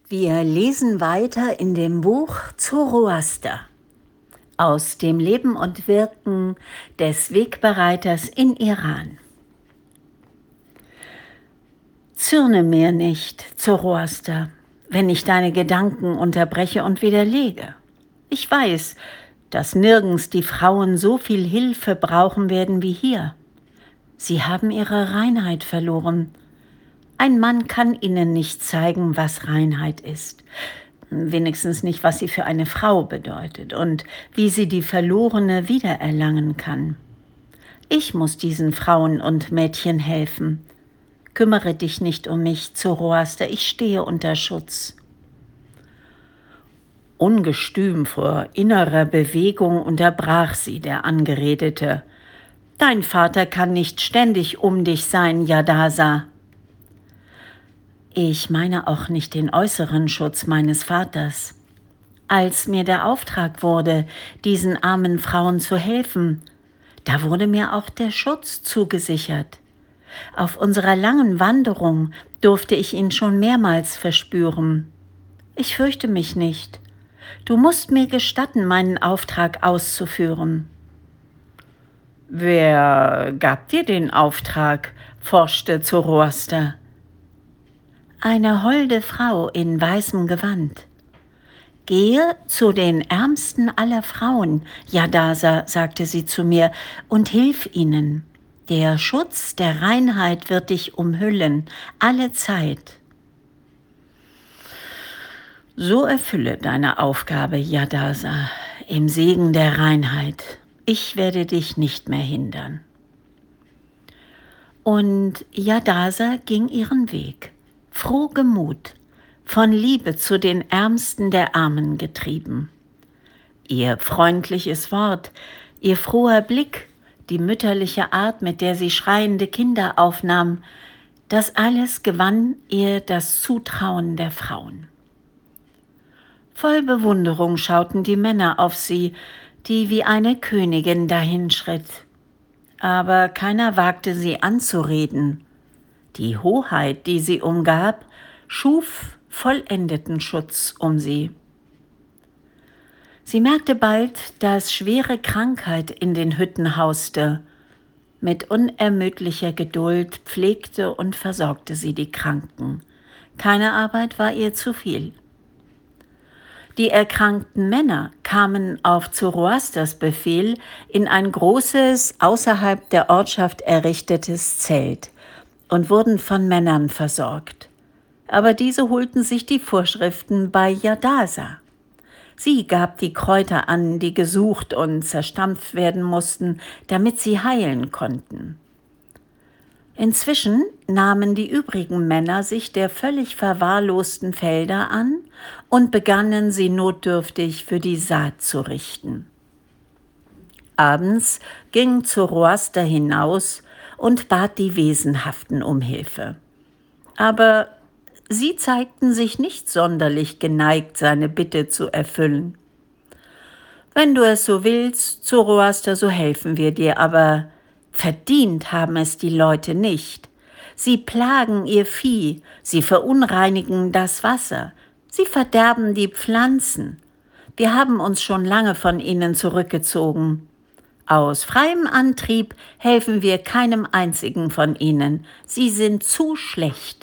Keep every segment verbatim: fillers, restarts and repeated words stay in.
Wir lesen weiter in dem Buch Zoroaster aus dem Leben und Wirken des Wegbereiters in Iran. Zürne mir nicht, Zoroaster, wenn ich deine Gedanken unterbreche und widerlege. Ich weiß, dass nirgends die Frauen so viel Hilfe brauchen werden wie hier. Sie haben ihre Reinheit verloren. Ein Mann kann ihnen nicht zeigen, was Reinheit ist. Wenigstens nicht, was sie für eine Frau bedeutet und wie sie die Verlorene wiedererlangen kann. Ich muss diesen Frauen und Mädchen helfen. Kümmere dich nicht um mich, Zoroaster, ich stehe unter Schutz. Ungestüm vor innerer Bewegung unterbrach sie der Angeredete. Dein Vater kann nicht ständig um dich sein, Yadasa. Ich meine auch nicht den äußeren Schutz meines Vaters. Als mir der Auftrag wurde, diesen armen Frauen zu helfen, da wurde mir auch der Schutz zugesichert. Auf unserer langen Wanderung durfte ich ihn schon mehrmals verspüren. Ich fürchte mich nicht. Du musst mir gestatten, meinen Auftrag auszuführen. Wer gab dir den Auftrag? Forschte Zoroaster. Eine holde Frau in weißem Gewand. Gehe zu den ärmsten aller Frauen, Yadasa, sagte sie zu mir, und hilf ihnen. Der Schutz der Reinheit wird dich umhüllen, alle Zeit. So erfülle deine Aufgabe, Yadasa, im Segen der Reinheit. Ich werde dich nicht mehr hindern. Und Yadasa ging ihren Weg, frohgemut, von Liebe zu den Ärmsten der Armen getrieben. Ihr freundliches Wort, ihr froher Blick, die mütterliche Art, mit der sie schreiende Kinder aufnahm, das alles gewann ihr das Zutrauen der Frauen. Voll Bewunderung schauten die Männer auf sie, die wie eine Königin dahinschritt. Aber keiner wagte sie anzureden. Die Hoheit, die sie umgab, schuf vollendeten Schutz um sie. Sie merkte bald, dass schwere Krankheit in den Hütten hauste. Mit unermüdlicher Geduld pflegte und versorgte sie die Kranken. Keine Arbeit war ihr zu viel. Die erkrankten Männer kamen auf Zoroasters Befehl in ein großes, außerhalb der Ortschaft errichtetes Zelt und wurden von Männern versorgt. Aber diese holten sich die Vorschriften bei Yadasa. Sie gab die Kräuter an, die gesucht und zerstampft werden mussten, damit sie heilen konnten. Inzwischen nahmen die übrigen Männer sich der völlig verwahrlosten Felder an und begannen sie notdürftig für die Saat zu richten. Abends ging Zoroaster hinaus und bat die Wesenhaften um Hilfe. Aber sie zeigten sich nicht sonderlich geneigt, seine Bitte zu erfüllen. Wenn du es so willst, Zoroaster, so helfen wir dir, aber verdient haben es die Leute nicht. Sie plagen ihr Vieh, sie verunreinigen das Wasser, sie verderben die Pflanzen. Wir haben uns schon lange von ihnen zurückgezogen. Aus freiem Antrieb helfen wir keinem einzigen von ihnen. Sie sind zu schlecht.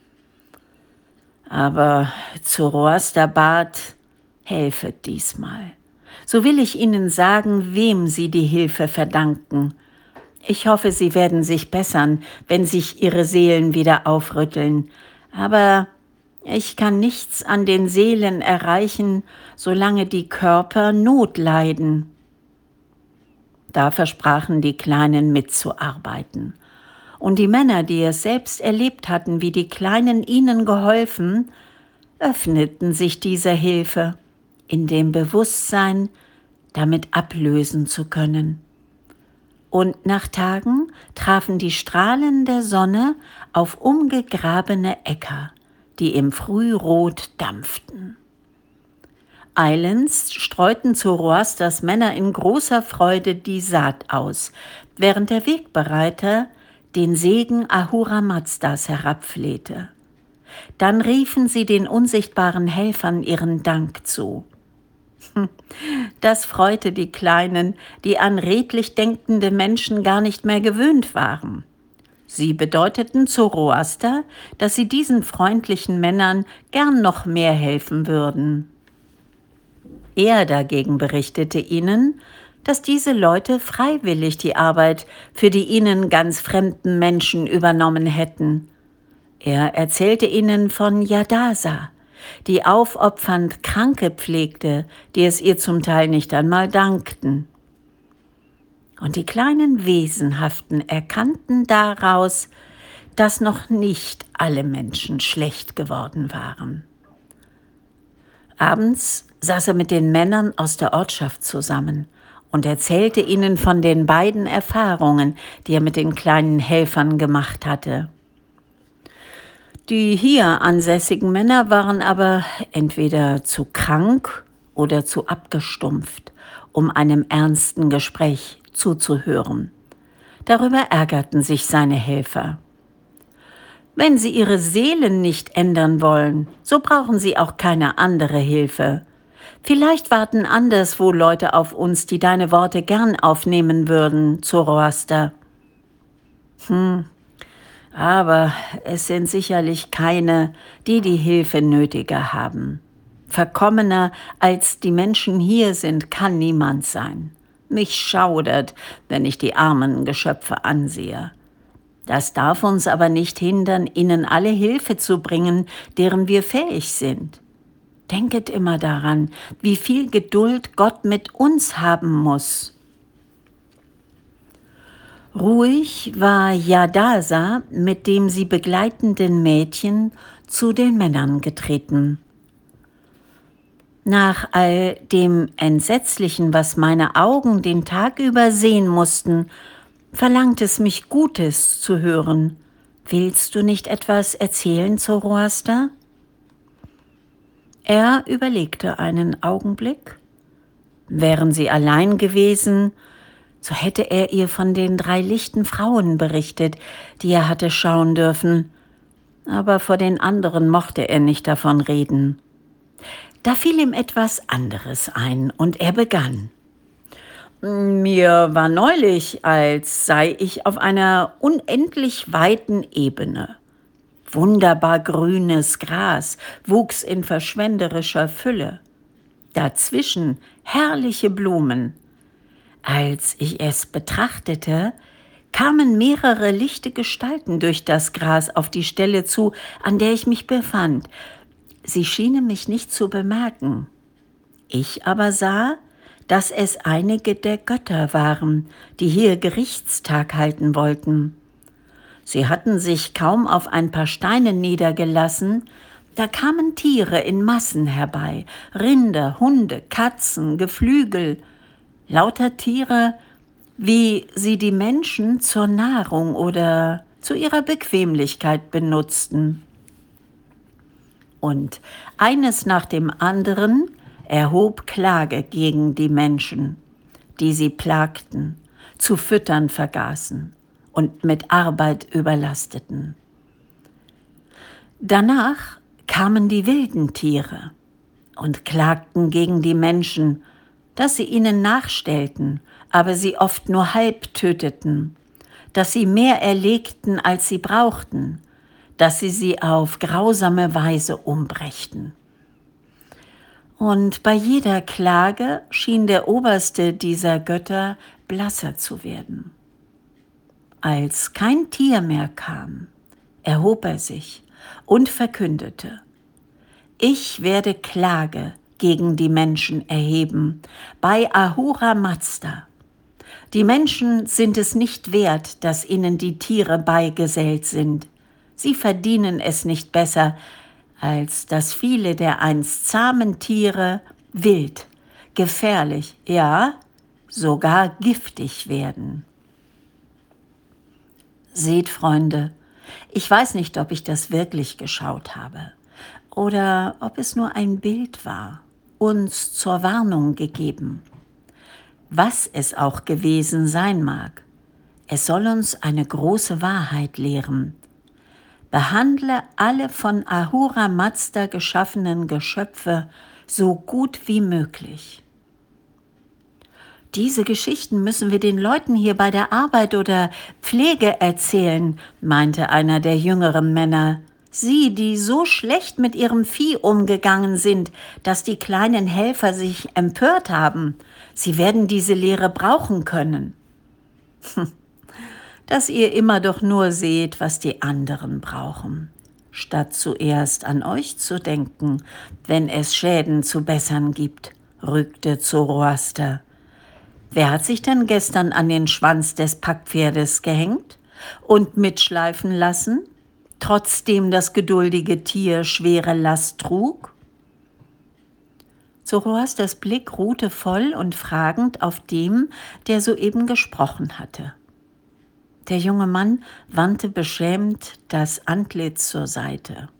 Aber Zoroaster bat, helfet diesmal. So will ich Ihnen sagen, wem Sie die Hilfe verdanken. Ich hoffe, Sie werden sich bessern, wenn sich Ihre Seelen wieder aufrütteln. Aber ich kann nichts an den Seelen erreichen, solange die Körper Not leiden. Da versprachen die Kleinen mitzuarbeiten. Und die Männer, die es selbst erlebt hatten, wie die Kleinen ihnen geholfen, öffneten sich dieser Hilfe in dem Bewusstsein, damit ablösen zu können. Und nach Tagen trafen die Strahlen der Sonne auf umgegrabene Äcker, die im Frührot dampften. Eilends streuten Zoroasters Männer in großer Freude die Saat aus, während der Wegbereiter den Segen Ahura Mazdas herabflehte. Dann riefen sie den unsichtbaren Helfern ihren Dank zu. Das freute die Kleinen, die an redlich denkende Menschen gar nicht mehr gewöhnt waren. Sie bedeuteten Zoroaster, dass sie diesen freundlichen Männern gern noch mehr helfen würden. Er dagegen berichtete ihnen, dass diese Leute freiwillig die Arbeit für die ihnen ganz fremden Menschen übernommen hätten. Er erzählte ihnen von Yadasa, die aufopfernd Kranke pflegte, die es ihr zum Teil nicht einmal dankten. Und die kleinen Wesenhaften erkannten daraus, dass noch nicht alle Menschen schlecht geworden waren. Abends saß er mit den Männern aus der Ortschaft zusammen und erzählte ihnen von den beiden Erfahrungen, die er mit den kleinen Helfern gemacht hatte. Die hier ansässigen Männer waren aber entweder zu krank oder zu abgestumpft, um einem ernsten Gespräch zuzuhören. Darüber ärgerten sich seine Helfer. Wenn sie ihre Seelen nicht ändern wollen, so brauchen sie auch keine andere Hilfe. Vielleicht warten anderswo Leute auf uns, die deine Worte gern aufnehmen würden, Zoroaster. Hm, aber es sind sicherlich keine, die die Hilfe nötiger haben. Verkommener als die Menschen hier sind, kann niemand sein. Mich schaudert, wenn ich die armen Geschöpfe ansehe. Das darf uns aber nicht hindern, ihnen alle Hilfe zu bringen, deren wir fähig sind. Denket immer daran, wie viel Geduld Gott mit uns haben muss. Ruhig war Yadasa mit dem sie begleitenden Mädchen zu den Männern getreten. Nach all dem Entsetzlichen, was meine Augen den Tag über sehen mussten, verlangt es mich, Gutes zu hören. Willst du nicht etwas erzählen, Zoroaster? Er überlegte einen Augenblick. Wären sie allein gewesen, so hätte er ihr von den drei lichten Frauen berichtet, die er hatte schauen dürfen. Aber vor den anderen mochte er nicht davon reden. Da fiel ihm etwas anderes ein und er begann. Mir war neulich, als sei ich auf einer unendlich weiten Ebene. Wunderbar grünes Gras wuchs in verschwenderischer Fülle. Dazwischen herrliche Blumen. Als ich es betrachtete, kamen mehrere lichte Gestalten durch das Gras auf die Stelle zu, an der ich mich befand. Sie schienen mich nicht zu bemerken. Ich aber sah, dass es einige der Götter waren, die hier Gerichtstag halten wollten. Sie hatten sich kaum auf ein paar Steine niedergelassen, da kamen Tiere in Massen herbei, Rinder, Hunde, Katzen, Geflügel, lauter Tiere, wie sie die Menschen zur Nahrung oder zu ihrer Bequemlichkeit benutzten. Und eines nach dem anderen erhob Klage gegen die Menschen, die sie plagten, zu füttern vergaßen und mit Arbeit überlasteten. Danach kamen die wilden Tiere und klagten gegen die Menschen, dass sie ihnen nachstellten, aber sie oft nur halb töteten, dass sie mehr erlegten, als sie brauchten, dass sie sie auf grausame Weise umbrächten. Und bei jeder Klage schien der oberste dieser Götter blasser zu werden. Als kein Tier mehr kam, erhob er sich und verkündete: Ich werde Klage gegen die Menschen erheben bei Ahura Mazda. Die Menschen sind es nicht wert, dass ihnen die Tiere beigesellt sind. Sie verdienen es nicht besser, als dass viele der einst zahmen Tiere wild, gefährlich, ja, sogar giftig werden. Seht, Freunde, ich weiß nicht, ob ich das wirklich geschaut habe oder ob es nur ein Bild war, uns zur Warnung gegeben. Was es auch gewesen sein mag, es soll uns eine große Wahrheit lehren. Behandle alle von Ahura Mazda geschaffenen Geschöpfe so gut wie möglich. Diese Geschichten müssen wir den Leuten hier bei der Arbeit oder Pflege erzählen, meinte einer der jüngeren Männer. Sie, die so schlecht mit ihrem Vieh umgegangen sind, dass die kleinen Helfer sich empört haben. Sie werden diese Lehre brauchen können. Dass ihr immer doch nur seht, was die anderen brauchen, statt zuerst an euch zu denken, wenn es Schäden zu bessern gibt, rügte Zoroaster. Wer hat sich denn gestern an den Schwanz des Packpferdes gehängt und mitschleifen lassen, trotzdem das geduldige Tier schwere Last trug? Zoroasters Blick ruhte voll und fragend auf dem, der soeben gesprochen hatte. Der junge Mann wandte beschämt das Antlitz zur Seite.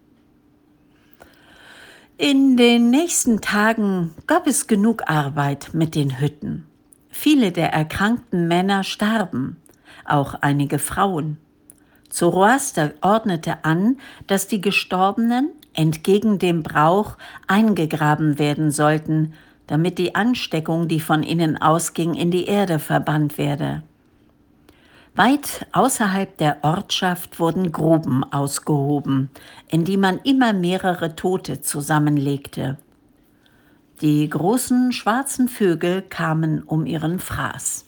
In den nächsten Tagen gab es genug Arbeit mit den Hütten. Viele der erkrankten Männer starben, auch einige Frauen. Zoroaster ordnete an, dass die Gestorbenen entgegen dem Brauch eingegraben werden sollten, damit die Ansteckung, die von ihnen ausging, in die Erde verbannt werde. Weit außerhalb der Ortschaft wurden Gruben ausgehoben, in die man immer mehrere Tote zusammenlegte. Die großen schwarzen Vögel kamen um ihren Fraß.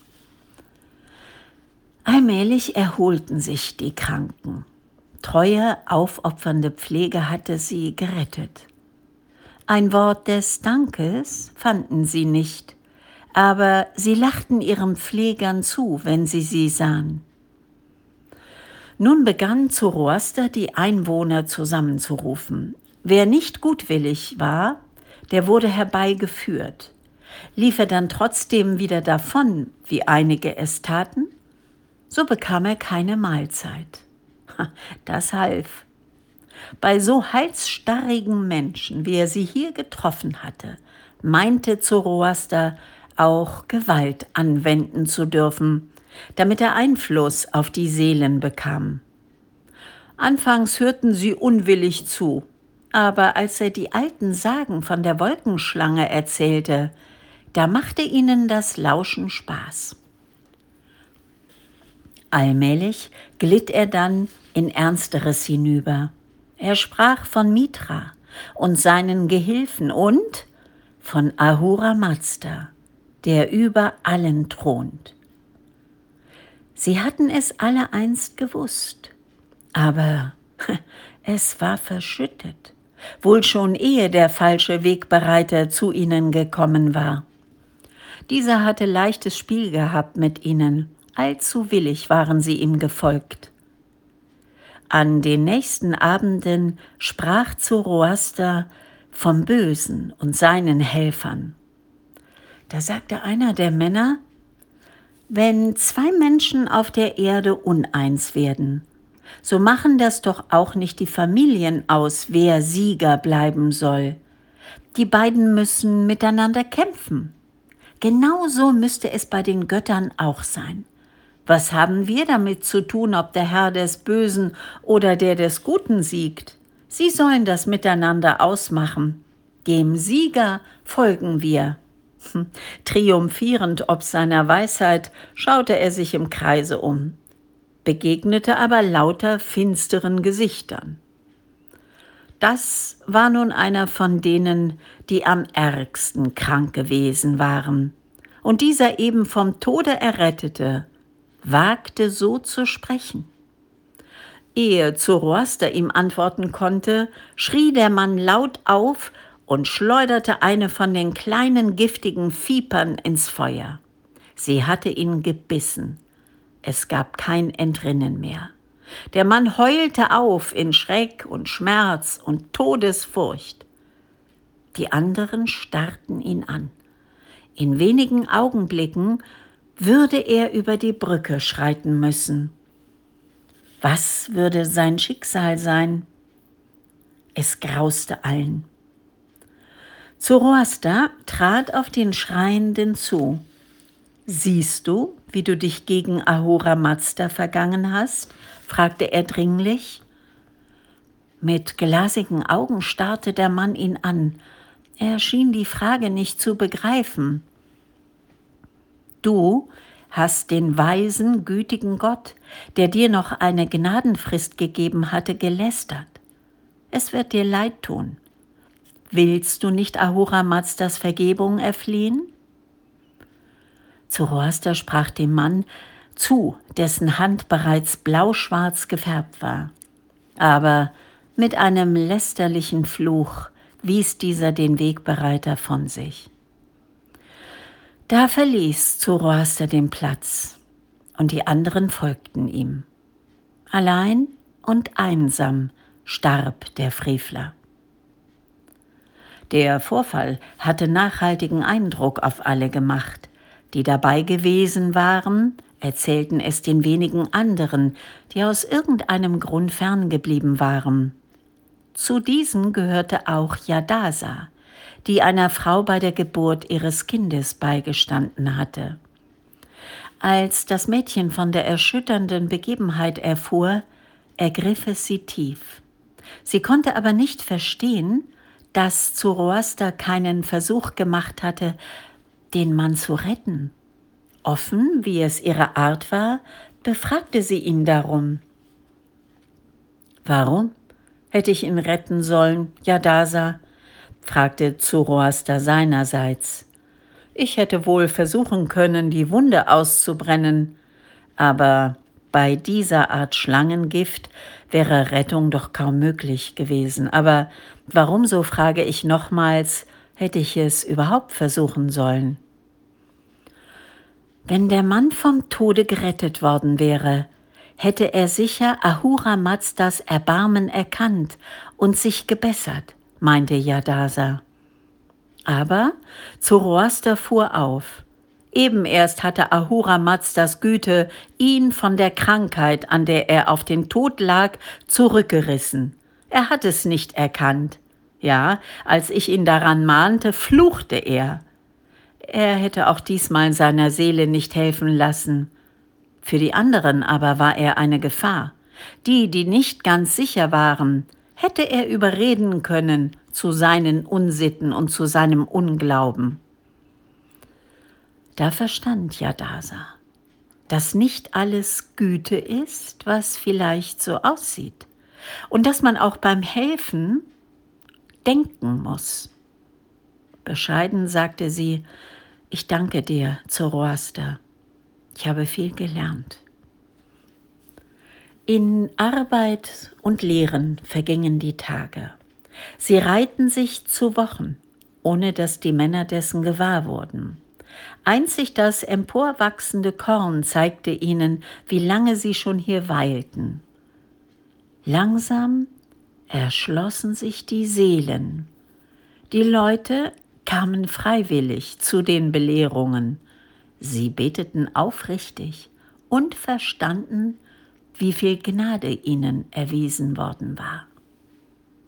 Allmählich erholten sich die Kranken. Treue, aufopfernde Pflege hatte sie gerettet. Ein Wort des Dankes fanden sie nicht, aber sie lachten ihren Pflegern zu, wenn sie sie sahen. Nun begann Zoroaster, die Einwohner zusammenzurufen. Wer nicht gutwillig war, der wurde herbeigeführt. Lief er dann trotzdem wieder davon, wie einige es taten, so bekam er keine Mahlzeit. Das half. Bei so halsstarrigen Menschen, wie er sie hier getroffen hatte, meinte Zoroaster auch Gewalt anwenden zu dürfen, damit er Einfluss auf die Seelen bekam. Anfangs hörten sie unwillig zu, aber als er die alten Sagen von der Wolkenschlange erzählte, da machte ihnen das Lauschen Spaß. Allmählich glitt er dann in Ernsteres hinüber. Er sprach von Mitra und seinen Gehilfen und von Ahura Mazda, der über allen thront. Sie hatten es alle einst gewusst, aber es war verschüttet, wohl schon ehe der falsche Wegbereiter zu ihnen gekommen war. Dieser hatte leichtes Spiel gehabt mit ihnen, allzu willig waren sie ihm gefolgt. An den nächsten Abenden sprach Zoroaster vom Bösen und seinen Helfern. Da sagte einer der Männer: Wenn zwei Menschen auf der Erde uneins werden, so machen das doch auch nicht die Familien aus, wer Sieger bleiben soll. Die beiden müssen miteinander kämpfen. Genauso müsste es bei den Göttern auch sein. Was haben wir damit zu tun, ob der Herr des Bösen oder der des Guten siegt? Sie sollen das miteinander ausmachen. Dem Sieger folgen wir. Triumphierend ob seiner Weisheit schaute er sich im Kreise um, begegnete aber lauter finsteren Gesichtern. Das war nun einer von denen, die am ärgsten krank gewesen waren. Und dieser eben vom Tode Errettete wagte so zu sprechen. Ehe Zoroaster ihm antworten konnte, schrie der Mann laut auf und schleuderte eine von den kleinen giftigen Vipern ins Feuer. Sie hatte ihn gebissen. Es gab kein Entrinnen mehr. Der Mann heulte auf in Schreck und Schmerz und Todesfurcht. Die anderen starrten ihn an. In wenigen Augenblicken würde er über die Brücke schreiten müssen. Was würde sein Schicksal sein? Es grauste allen. Zoroaster trat auf den Schreienden zu. »Siehst du, wie du dich gegen Ahura Mazda vergangen hast?« fragte er dringlich. Mit glasigen Augen starrte der Mann ihn an. Er schien die Frage nicht zu begreifen. »Du hast den weisen, gütigen Gott, der dir noch eine Gnadenfrist gegeben hatte, gelästert. Es wird dir leid tun. Willst du nicht Ahura Mazdas Vergebung erflehen?« Zoroaster sprach dem Mann zu, dessen Hand bereits blauschwarz gefärbt war. Aber mit einem lästerlichen Fluch wies dieser den Wegbereiter von sich. Da verließ Zoroaster den Platz, und die anderen folgten ihm. Allein und einsam starb der Frevler. Der Vorfall hatte nachhaltigen Eindruck auf alle gemacht. Die dabei gewesen waren, erzählten es den wenigen anderen, die aus irgendeinem Grund ferngeblieben waren. Zu diesen gehörte auch Jadasa, die einer Frau bei der Geburt ihres Kindes beigestanden hatte. Als das Mädchen von der erschütternden Begebenheit erfuhr, ergriff es sie tief. Sie konnte aber nicht verstehen, dass Zoroaster keinen Versuch gemacht hatte, den Mann zu retten. Offen, wie es ihre Art war, befragte sie ihn darum. »Warum hätte ich ihn retten sollen, Jadasa?« fragte Zoroaster seinerseits. »Ich hätte wohl versuchen können, die Wunde auszubrennen, aber bei dieser Art Schlangengift wäre Rettung doch kaum möglich gewesen. Aber warum, so frage ich nochmals, hätte ich es überhaupt versuchen sollen?« Wenn der Mann vom Tode gerettet worden wäre, hätte er sicher Ahura Mazdas Erbarmen erkannt und sich gebessert, meinte Jadasa. Aber Zoroaster fuhr auf. Eben erst hatte Ahura Mazdas Güte ihn von der Krankheit, an der er auf den Tod lag, zurückgerissen. Er hat es nicht erkannt. Ja, als ich ihn daran mahnte, fluchte er. Er hätte auch diesmal seiner Seele nicht helfen lassen. Für die anderen aber war er eine Gefahr. Die, die nicht ganz sicher waren, hätte er überreden können zu seinen Unsitten und zu seinem Unglauben. Da verstand Jadasa, dass nicht alles Güte ist, was vielleicht so aussieht, und dass man auch beim Helfen denken muss. Bescheiden sagte sie: »Ich danke dir, Zoroaster. Ich habe viel gelernt.« In Arbeit und Lehren vergingen die Tage. Sie reihten sich zu Wochen, ohne dass die Männer dessen gewahr wurden. Einzig das emporwachsende Korn zeigte ihnen, wie lange sie schon hier weilten. Langsam erschlossen sich die Seelen. Die Leute kamen freiwillig zu den Belehrungen. Sie beteten aufrichtig und verstanden, wie viel Gnade ihnen erwiesen worden war.